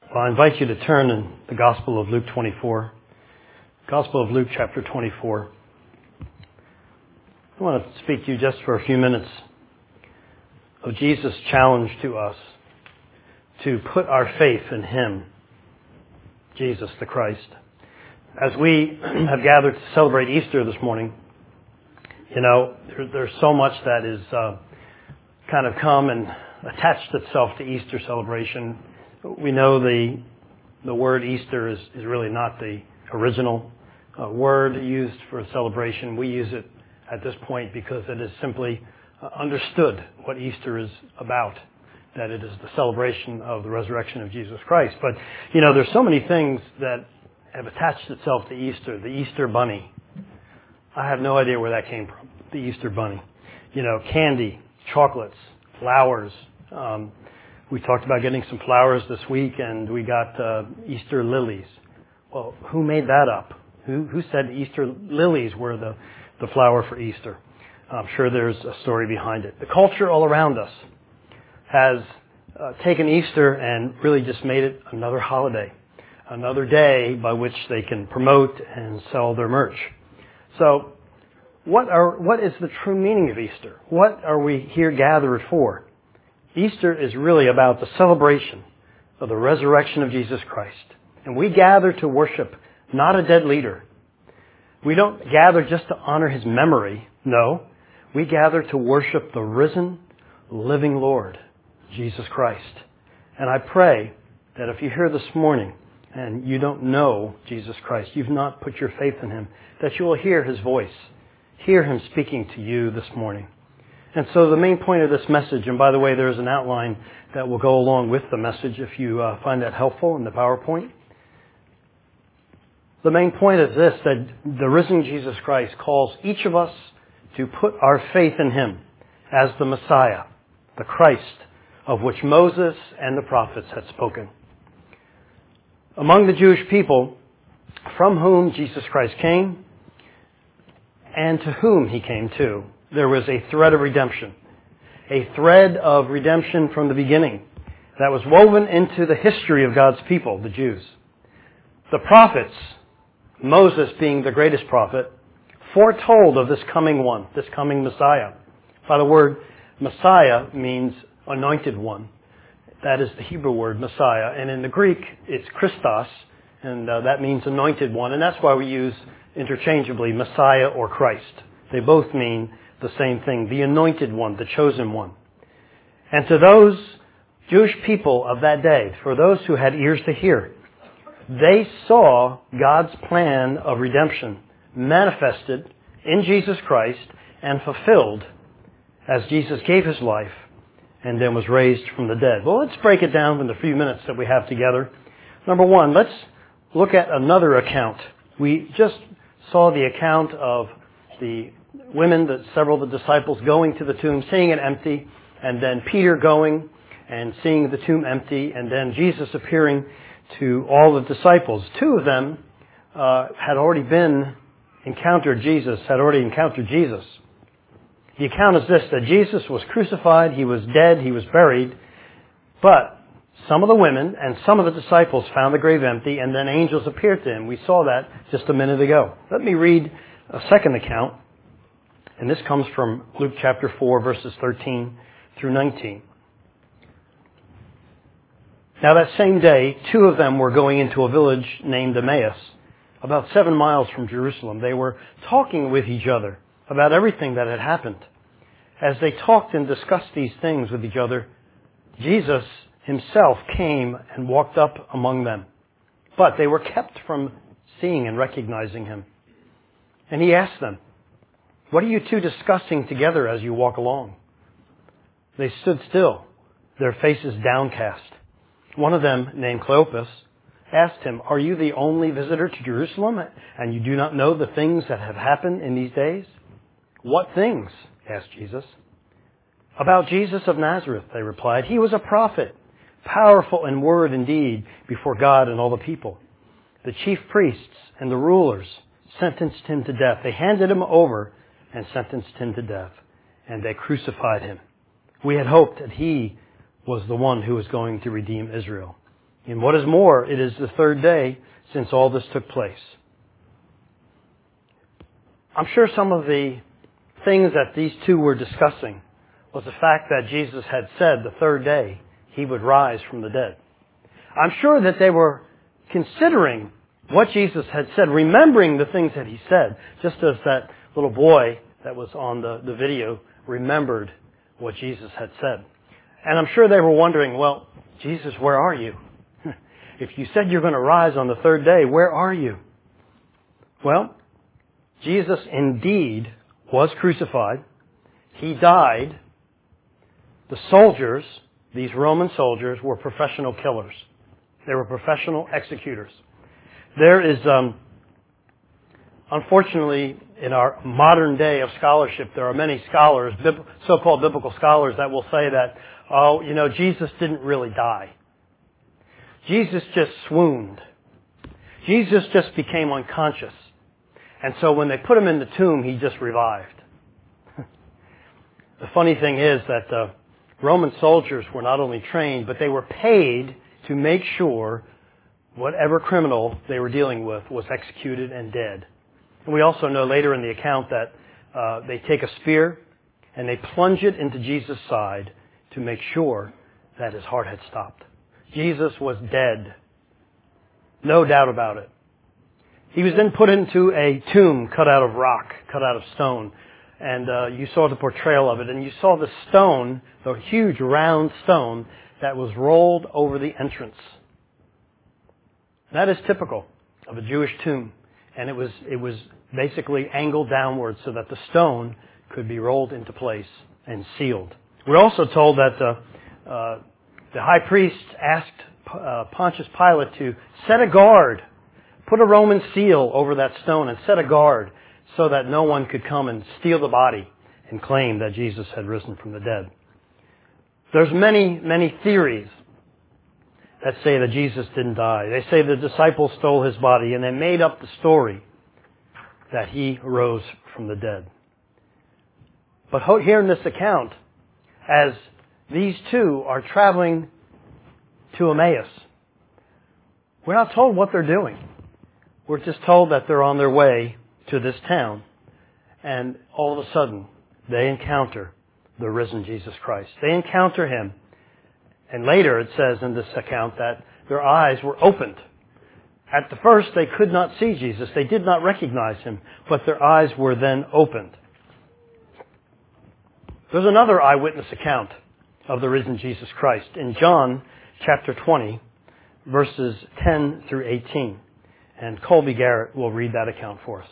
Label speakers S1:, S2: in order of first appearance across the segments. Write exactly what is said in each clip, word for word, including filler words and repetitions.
S1: Well, I invite you to turn in the Gospel of Luke twenty-four. Gospel of Luke chapter twenty-four. I want to speak to you just for a few minutes of Jesus' challenge to us to put our faith in Him, Jesus the Christ. As we have gathered to celebrate Easter this morning, you know, there, there's so much that is uh, kind of come and attached itself to Easter celebration. We know the the word Easter is, is really not the original uh, word used for celebration. We use it at this point because it is simply uh, understood what Easter is about, that it is the celebration of the resurrection of Jesus Christ. But, you know, there's so many things that have attached itself to Easter. The Easter bunny. I have no idea where that came from. The Easter bunny. You know, candy, chocolates, flowers. Um, we talked about getting some flowers this week, and we got uh, Easter lilies. Well, who made that up? Who who said Easter lilies were the, the flower for Easter? I'm sure there's a story behind it. The culture all around us has uh, taken Easter and really just made it another holiday, another day by which they can promote and sell their merch. So, what are what is the true meaning of Easter? What are we here gathered for? Easter is really about the celebration of the resurrection of Jesus Christ. And we gather to worship not a dead leader. We don't gather just to honor His memory. No, we gather to worship the risen, living Lord, Jesus Christ. And I pray that if you're here this morning and you don't know Jesus Christ, you've not put your faith in Him, that you will hear His voice, hear Him speaking to you this morning. And so the main point of this message, and by the way, there's an outline that will go along with the message if you uh, find that helpful in the PowerPoint. The main point is this, that the risen Jesus Christ calls each of us to put our faith in Him as the Messiah, the Christ, of which Moses and the prophets had spoken. Among the Jewish people from whom Jesus Christ came and to whom He came to, there was a thread of redemption, a thread of redemption from the beginning that was woven into the history of God's people, the Jews. The prophets, Moses being the greatest prophet, foretold of this coming one, this coming Messiah. By the word Messiah means anointed one. That is the Hebrew word Messiah. And in the Greek, it's Christos, and uh, that means anointed one. And that's why we use interchangeably Messiah or Christ. They both mean the same thing, the anointed one, the chosen one. And to those Jewish people of that day, for those who had ears to hear, they saw God's plan of redemption manifested in Jesus Christ and fulfilled as Jesus gave His life and then was raised from the dead. Well, let's break it down in the few minutes that we have together. Number one, let's look at another account. We just saw the account of the women, the, several of the disciples going to the tomb, seeing it empty, and then Peter going and seeing the tomb empty, and then Jesus appearing to all the disciples. Two of them uh, had already been encountered Jesus, had already encountered Jesus. The account is this, that Jesus was crucified, He was dead, He was buried, but some of the women and some of the disciples found the grave empty, and then angels appeared to Him. We saw that just a minute ago. Let me read a second account, and this comes from Luke chapter four, verses thirteen through nineteen. Now that same day, two of them were going into a village named Emmaus, about seven miles from Jerusalem. They were talking with each other about everything that had happened. As they talked and discussed these things with each other, Jesus Himself came and walked up among them. But they were kept from seeing and recognizing Him. And He asked them, "What are you two discussing together as you walk along?" They stood still, their faces downcast. One of them, named Cleopas, asked Him, "Are you the only visitor to Jerusalem, and you do not know the things that have happened in these days?" "What things?" asked Jesus. "About Jesus of Nazareth," they replied. "He was a prophet, powerful in word and deed before God and all the people. The chief priests and the rulers sentenced Him to death. They handed Him over and sentenced Him to death, and they crucified Him. We had hoped that He was the one who was going to redeem Israel." And what is more, it is the third day since all this took place. I'm sure some of the things that these two were discussing was the fact that Jesus had said the third day he would rise from the dead. I'm sure that they were considering what Jesus had said, remembering the things that he said, just as that little boy that was on the, the video remembered what Jesus had said. And I'm sure they were wondering, well, Jesus, where are you? If you said you're going to rise on the third day, where are you? Well, Jesus indeed was crucified. He died. The soldiers, these Roman soldiers, were professional killers. They were professional executors. There is, um, unfortunately, in our modern day of scholarship, there are many scholars, so-called biblical scholars, that will say that, oh, you know, Jesus didn't really die. Jesus just swooned. Jesus just became unconscious. And so when they put him in the tomb, he just revived. The funny thing is that uh, Roman soldiers were not only trained, but they were paid to make sure whatever criminal they were dealing with was executed and dead. And we also know later in the account that uh, they take a spear and they plunge it into Jesus' side to make sure that his heart had stopped. Jesus was dead. No doubt about it. He was then put into a tomb cut out of rock, cut out of stone. And uh, you saw the portrayal of it. And you saw the stone, the huge round stone that was rolled over the entrance. That is typical of a Jewish tomb. And it was it was basically angled downwards so that the stone could be rolled into place and sealed. We're also told that uh, uh, the high priest asked uh, Pontius Pilate to set a guard, put a Roman seal over that stone and set a guard so that no one could come and steal the body and claim that Jesus had risen from the dead. There's many, many theories that say that Jesus didn't die. They say the disciples stole his body and they made up the story that he rose from the dead. But here in this account, as these two are traveling to Emmaus, we're not told what they're doing. We're just told that they're on their way to this town, and all of a sudden they encounter the risen Jesus Christ. They encounter him, and later it says in this account that their eyes were opened. At the first they could not see Jesus. They did not recognize him, but their eyes were then opened. There's another eyewitness account of the risen Jesus Christ in John chapter twenty, verses ten through eighteen. And Colby Garrett will read that account for us.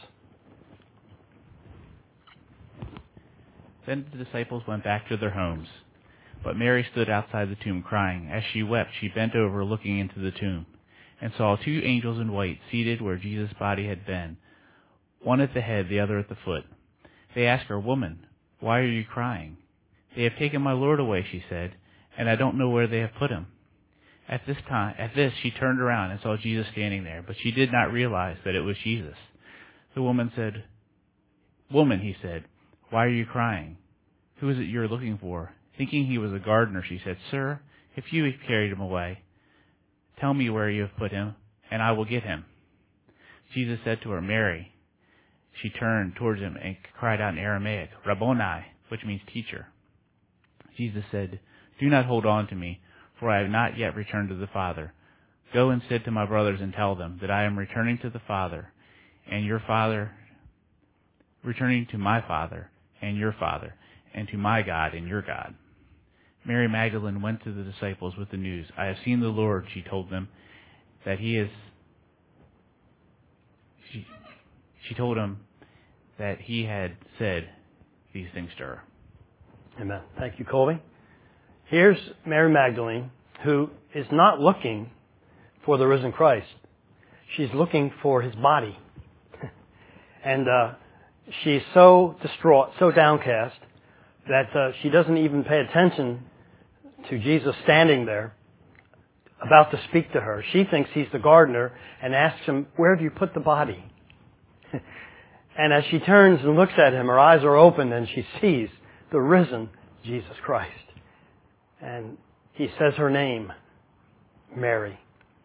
S2: Then the disciples went back to their homes. But Mary stood outside the tomb crying. As she wept, she bent over looking into the tomb, and saw two angels in white seated where Jesus' body had been, one at the head, the other at the foot. They asked her, "Woman, why are you crying?" "They have taken my Lord away," she said, "and I don't know where they have put him." At this time, at this, she turned around and saw Jesus standing there, but she did not realize that it was Jesus. The woman said, "Woman," he said, "why are you crying? Who is it you are looking for?" Thinking he was a gardener, she said, "Sir, if you have carried him away, tell me where you have put him, and I will get him." Jesus said to her, "Mary." She turned towards him and cried out in Aramaic, "Rabboni," which means teacher. Jesus said, "Do not hold on to me, for I have not yet returned to the Father. Go instead to my brothers and tell them that I am returning to the Father, and your Father, returning to my Father and your Father, and to my God and your God." Mary Magdalene went to the disciples with the news. "I have seen the Lord," she told them, that he is, she, she told him that he had said these things to her.
S1: Amen. Thank you, Colby. Here's Mary Magdalene, who is not looking for the risen Christ. She's looking for his body. and uh, she's so distraught, so downcast, that uh, she doesn't even pay attention to Jesus standing there, about to speak to her. She thinks he's the gardener and asks him, "Where have you put the body?" And as she turns and looks at him, her eyes are open and she sees the risen Jesus Christ. And he says her name, Mary.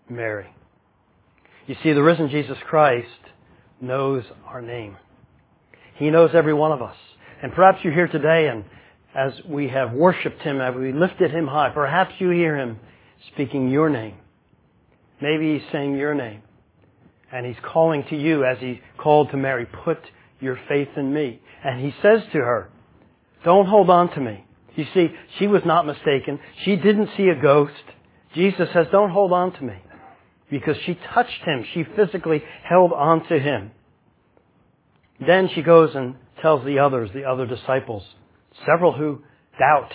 S1: Mary. You see, the risen Jesus Christ knows our name. He knows every one of us. And perhaps you're here today, and as we have worshiped Him, as we lifted Him high, perhaps you hear Him speaking your name. Maybe He's saying your name. And He's calling to you as He called to Mary, put your faith in me. And He says to her, don't hold on to me. You see, she was not mistaken. She didn't see a ghost. Jesus says, don't hold on to me. Because she touched Him. She physically held on to Him. Then she goes and tells the others, the other disciples, several who doubt.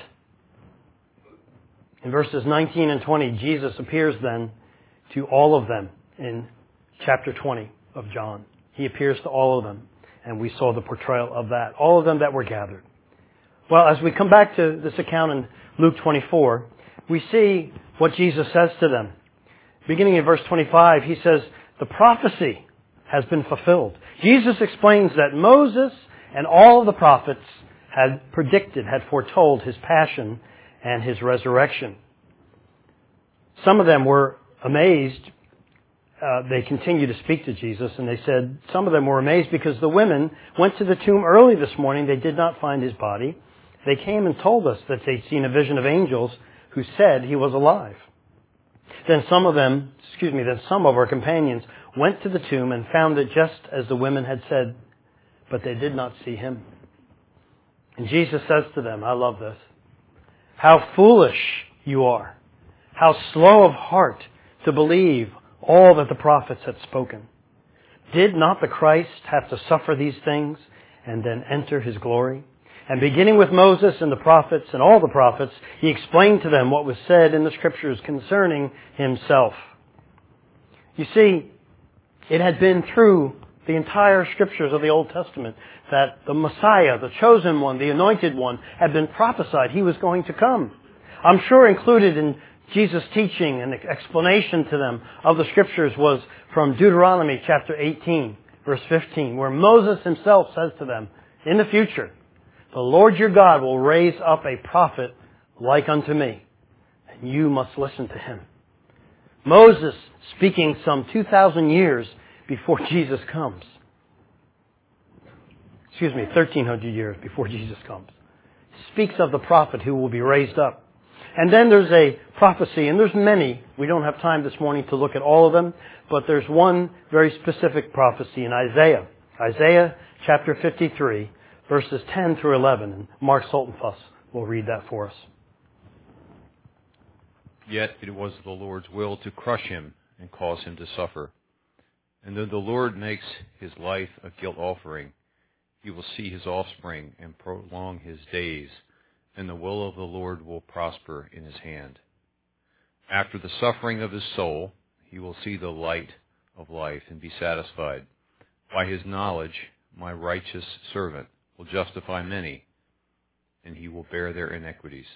S1: In verses nineteen and twenty, Jesus appears then to all of them in chapter twenty of John. He appears to all of them, and we saw the portrayal of that. All of them that were gathered. Well, as we come back to this account in Luke twenty-four, we see what Jesus says to them. Beginning in verse twenty-five, He says, the prophecy has been fulfilled. Jesus explains that Moses and all of the prophets had predicted, had foretold His passion and His resurrection. Some of them were amazed. Uh, they continued to speak to Jesus, and they said, some of them were amazed because the women went to the tomb early this morning. They did not find His body. They came and told us that they'd seen a vision of angels who said He was alive. Then some of them, excuse me, then some of our companions went to the tomb and found it just as the women had said, but they did not see Him. And Jesus says to them, I love this, how foolish you are, how slow of heart to believe all that the prophets had spoken. Did not the Christ have to suffer these things and then enter His glory? And beginning with Moses and the prophets and all the prophets, He explained to them what was said in the Scriptures concerning Himself. You see, it had been through the entire Scriptures of the Old Testament that the Messiah, the chosen one, the anointed one, had been prophesied. He was going to come. I'm sure included in Jesus' teaching and explanation to them of the Scriptures was from Deuteronomy chapter eighteen, verse fifteen, where Moses himself says to them, in the future, the Lord your God will raise up a prophet like unto me, and you must listen to him. Moses speaking some two thousand years before Jesus comes. Excuse me, thirteen hundred years before Jesus comes. Speaks of the prophet who will be raised up. And then there's a prophecy, and there's many. We don't have time this morning to look at all of them, but there's one very specific prophecy in Isaiah. Isaiah chapter fifty-three, verses ten through eleven. And Mark Saltonfuss will read that for us.
S3: Yet it was the Lord's will to crush him and cause him to suffer. And though the Lord makes his life a guilt offering, he will see his offspring and prolong his days, and the will of the Lord will prosper in his hand. After the suffering of his soul, he will see the light of life and be satisfied. By his knowledge, my righteous servant will justify many, and he will bear their iniquities.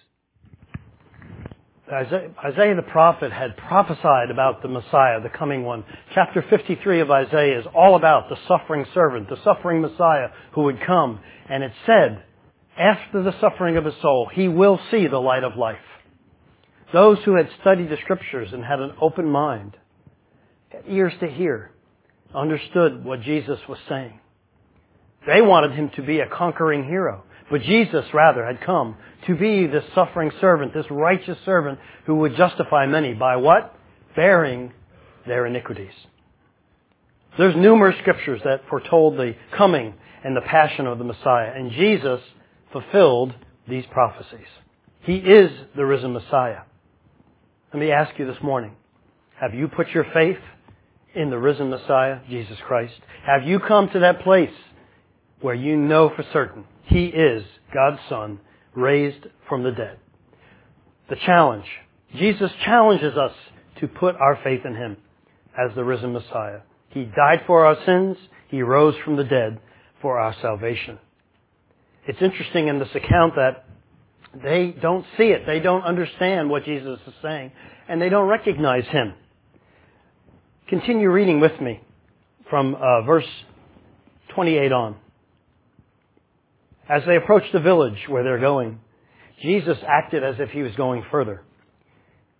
S1: Isaiah, Isaiah the prophet had prophesied about the Messiah, the coming one. Chapter fifty-three of Isaiah is all about the suffering servant, the suffering Messiah who would come. And it said, after the suffering of his soul, he will see the light of life. Those who had studied the Scriptures and had an open mind, had ears to hear, understood what Jesus was saying. They wanted him to be a conquering hero. But Jesus, rather, had come to be this suffering servant, this righteous servant who would justify many by what? Bearing their iniquities. There's numerous scriptures that foretold the coming and the passion of the Messiah. And Jesus fulfilled these prophecies. He is the risen Messiah. Let me ask you this morning, have you put your faith in the risen Messiah, Jesus Christ? Have you come to that place where you know for certain He is God's Son, raised from the dead? The challenge. Jesus challenges us to put our faith in Him as the risen Messiah. He died for our sins. He rose from the dead for our salvation. It's interesting in this account that they don't see it. They don't understand what Jesus is saying, and they don't recognize Him. Continue reading with me from uh, verse twenty-eight on. As they approached the village where they're going, Jesus acted as if He was going further.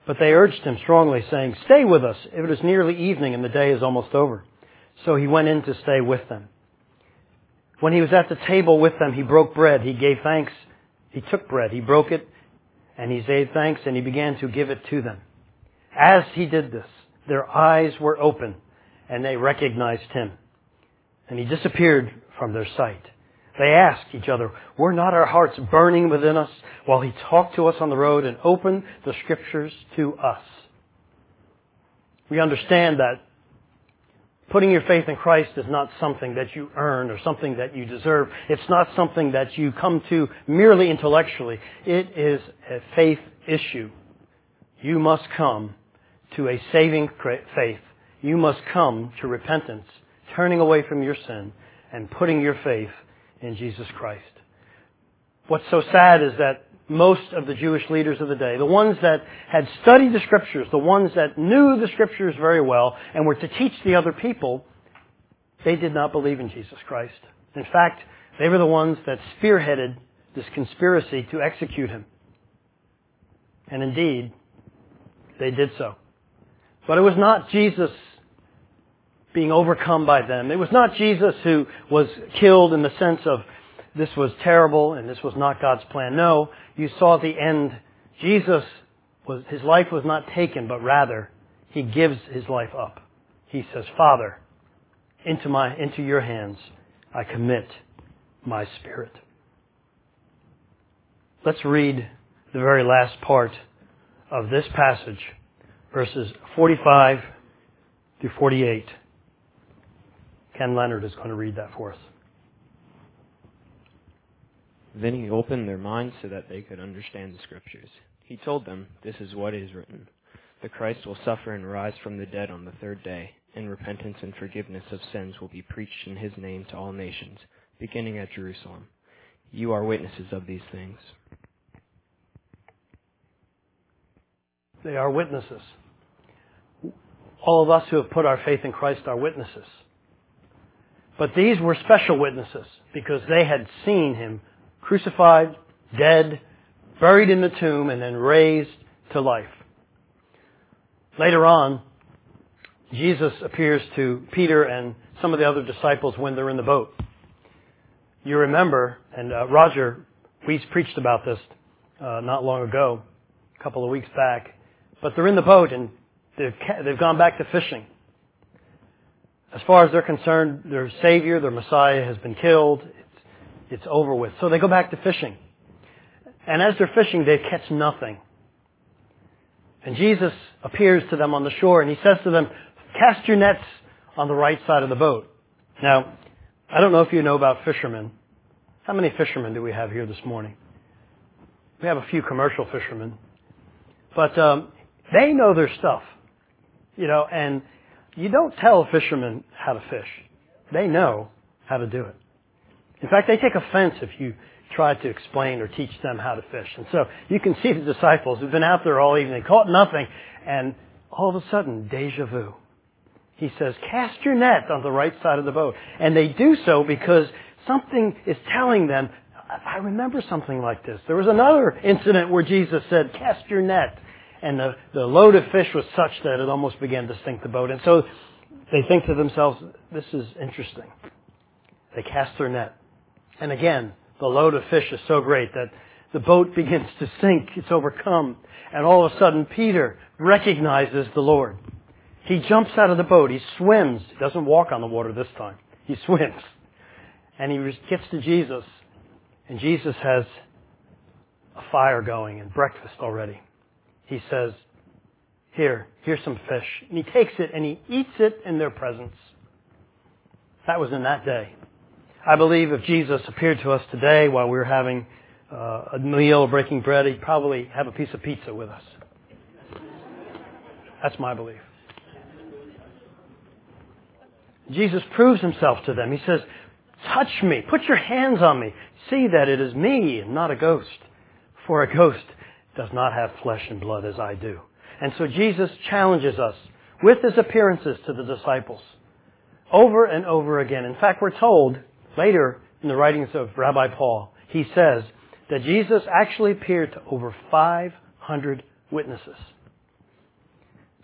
S1: But they urged him strongly, saying, "Stay with us. It is nearly evening and the day is almost over." So he went in to stay with them. When he was at the table with them, he broke bread. He gave thanks. He took bread. He broke it, and he gave thanks, and he began to give it to them. As he did this, their eyes were open, and they recognized him. And he disappeared from their sight. They asked each other, "Were not our hearts burning within us while he talked to us on the road and opened the Scriptures to us?" We understand that putting your faith in Christ is not something that you earn or something that you deserve. It's not something that you come to merely intellectually. It is a faith issue. You must come to a saving faith. You must come to repentance, turning away from your sin and putting your faith in Jesus Christ. What's so sad is that most of the Jewish leaders of the day, the ones that had studied the Scriptures, the ones that knew the Scriptures very well and were to teach the other people, they did not believe in Jesus Christ. In fact, they were the ones that spearheaded this conspiracy to execute him. And indeed, they did so. But it was not Jesus being overcome by them. It was not Jesus who was killed in the sense of this was terrible and this was not God's plan. No, you saw at the end, Jesus was, his life was not taken, but rather he gives his life up. He says, "Father, into my, into your hands I commit my spirit." Let's read the very last part of this passage, verses forty-five through forty-eight. Ken Leonard is going to read that for us.
S4: Then he opened their minds so that they could understand the Scriptures. He told them, "This is what is written. The Christ will suffer and rise from the dead on the third day, and repentance and forgiveness of sins will be preached in his name to all nations, beginning at Jerusalem. You are witnesses of these things."
S1: They are witnesses. All of us who have put our faith in Christ are witnesses. But these were special witnesses because they had seen him crucified, dead, buried in the tomb, and then raised to life. Later on, Jesus appears to Peter and some of the other disciples when they're in the boat. You remember, and uh, Roger, we preached about this uh, not long ago, a couple of weeks back, but they're in the boat and they've, they've gone back to fishing. As far as they're concerned, their Savior, their Messiah has been killed. It's, it's over with. So they go back to fishing. And as they're fishing, they catch nothing. And Jesus appears to them on the shore and he says to them, "Cast your nets on the right side of the boat." Now, I don't know if you know about fishermen. How many fishermen do we have here this morning? We have a few commercial fishermen. But um, they know their stuff. You know, and you don't tell fishermen how to fish. They know how to do it. In fact, they take offense if you try to explain or teach them how to fish. And so you can see the disciples who've been out there all evening, caught nothing, and all of a sudden, deja vu. He says, "Cast your net on the right side of the boat." And they do so because something is telling them, I remember something like this. There was another incident where Jesus said, "Cast your net." And the, the load of fish was such that it almost began to sink the boat. And so they think to themselves, this is interesting. They cast their net. And again, the load of fish is so great that the boat begins to sink. It's overcome. And all of a sudden, Peter recognizes the Lord. He jumps out of the boat. He swims. He doesn't walk on the water this time. He swims. And he gets to Jesus. And Jesus has a fire going and breakfast already. He says, "Here, here's some fish." And he takes it and he eats it in their presence. That was in that day. I believe if Jesus appeared to us today while we were having uh, a meal or breaking bread, he'd probably have a piece of pizza with us. That's my belief. Jesus proves himself to them. He says, "Touch me. Put your hands on me. See that it is me and not a ghost. For a ghost does not have flesh and blood as I do." And so Jesus challenges us with his appearances to the disciples over and over again. In fact, we're told later in the writings of Rabbi Paul, he says that Jesus actually appeared to over five hundred witnesses.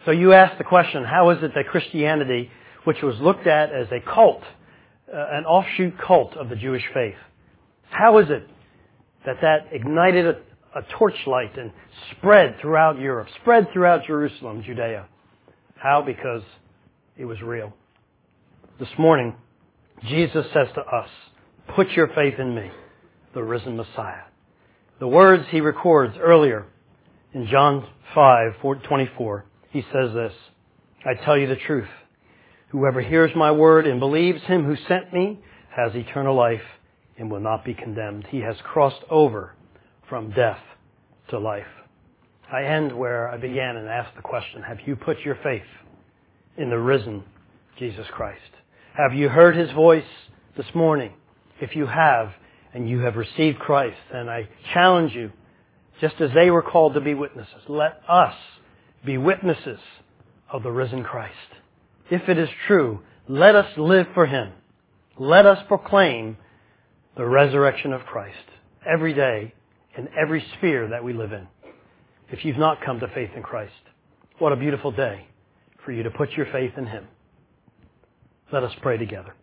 S1: So you ask the question, how is it that Christianity, which was looked at as a cult, uh, an offshoot cult of the Jewish faith, how is it that that ignited a, a torchlight and spread throughout Europe, spread throughout Jerusalem, Judea? How? Because it was real. This morning, Jesus says to us, put your faith in me, the risen Messiah. The words he records earlier in John five, twenty-four, he says this, I tell you the truth. Whoever hears my word and believes him who sent me has eternal life and will not be condemned. He has crossed over from death to life. I end where I began and asked the question, have you put your faith in the risen Jesus Christ? Have you heard his voice this morning? If you have, and you have received Christ, then I challenge you, just as they were called to be witnesses, let us be witnesses of the risen Christ. If it is true, let us live for him. Let us proclaim the resurrection of Christ every day in every sphere that we live in. If you've not come to faith in Christ, what a beautiful day for you to put your faith in him. Let us pray together.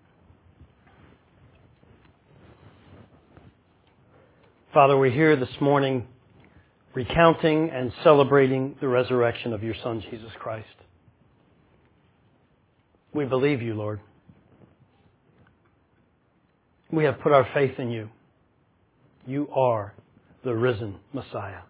S1: Father, we're here this morning recounting and celebrating the resurrection of your Son, Jesus Christ. We believe you, Lord. We have put our faith in you. You are the risen Messiah.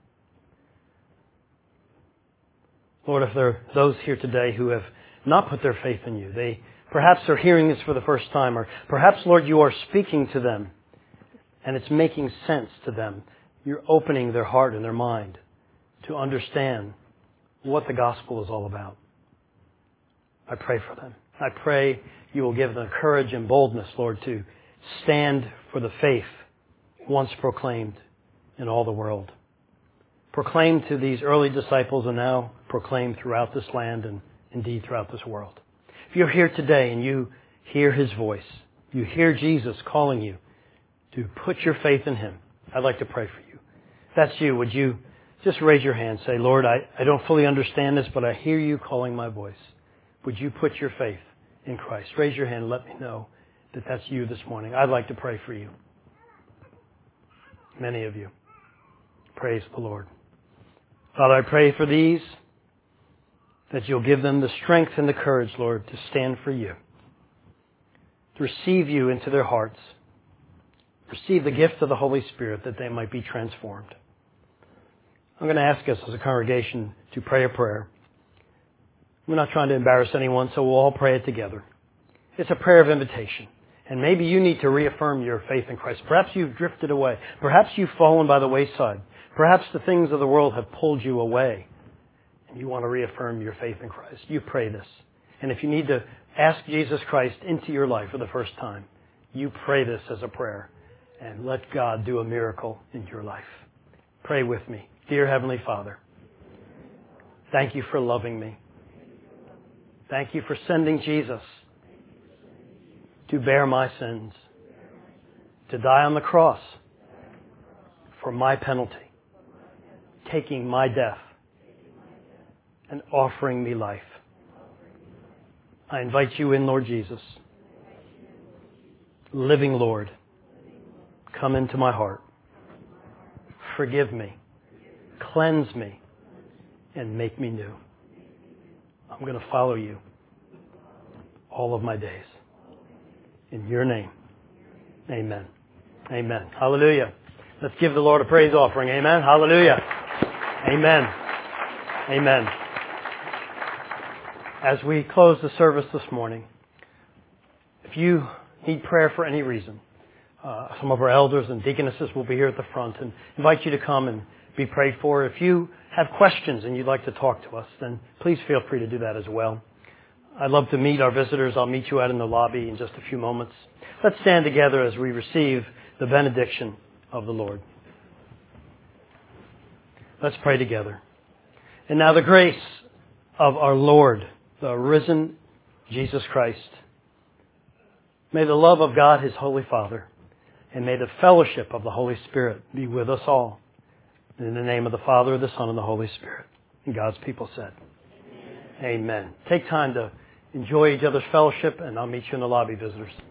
S1: Lord, if there are those here today who have not put their faith in you, they perhaps are hearing this for the first time, or perhaps, Lord, you are speaking to them and it's making sense to them. You're opening their heart and their mind to understand what the gospel is all about. I pray for them. I pray you will give them courage and boldness, Lord, to stand for the faith once proclaimed in all the world. Proclaimed to these early disciples and now proclaimed throughout this land and indeed throughout this world. If you're here today and you hear his voice, you hear Jesus calling you to put your faith in him, I'd like to pray for you. If that's you, would you just raise your hand and say, Lord, I, I don't fully understand this, but I hear you calling my voice. Would you put your faith in Christ? Raise your hand and let me know that that's you this morning. I'd like to pray for you. Many of you. Praise the Lord. Father, I pray for these, that you'll give them the strength and the courage, Lord, to stand for you, to receive you into their hearts, receive the gift of the Holy Spirit that they might be transformed. I'm going to ask us as a congregation to pray a prayer. We're not trying to embarrass anyone, so we'll all pray it together. It's a prayer of invitation. And maybe you need to reaffirm your faith in Christ. Perhaps you've drifted away. Perhaps you've fallen by the wayside. Perhaps the things of the world have pulled you away. And you want to reaffirm your faith in Christ. You pray this. And if you need to ask Jesus Christ into your life for the first time, you pray this as a prayer. And let God do a miracle in your life. Pray with me. Dear Heavenly Father, thank you for loving me. Thank you for sending Jesus to bear my sins, to die on the cross for my penalty, taking my death and offering me life. I invite you in, Lord Jesus. Living Lord, come into my heart. Forgive me, cleanse me, and make me new. I'm going to follow you all of my days. In your name, amen. Amen. Hallelujah. Let's give the Lord a praise offering. Amen. Hallelujah. Amen. Amen. As we close the service this morning, if you need prayer for any reason, uh, some of our elders and deaconesses will be here at the front and invite you to come and be prayed for. If you have questions and you'd like to talk to us, then please feel free to do that as well. I'd love to meet our visitors. I'll meet you out in the lobby in just a few moments. Let's stand together as we receive the benediction of the Lord. Let's pray together. And now the grace of our Lord, the risen Jesus Christ, may the love of God, His Holy Father, and may the fellowship of the Holy Spirit be with us all. In the name of the Father, the Son, and the Holy Spirit. And God's people said, Amen. Take time to enjoy each other's fellowship, and I'll meet you in the lobby, visitors.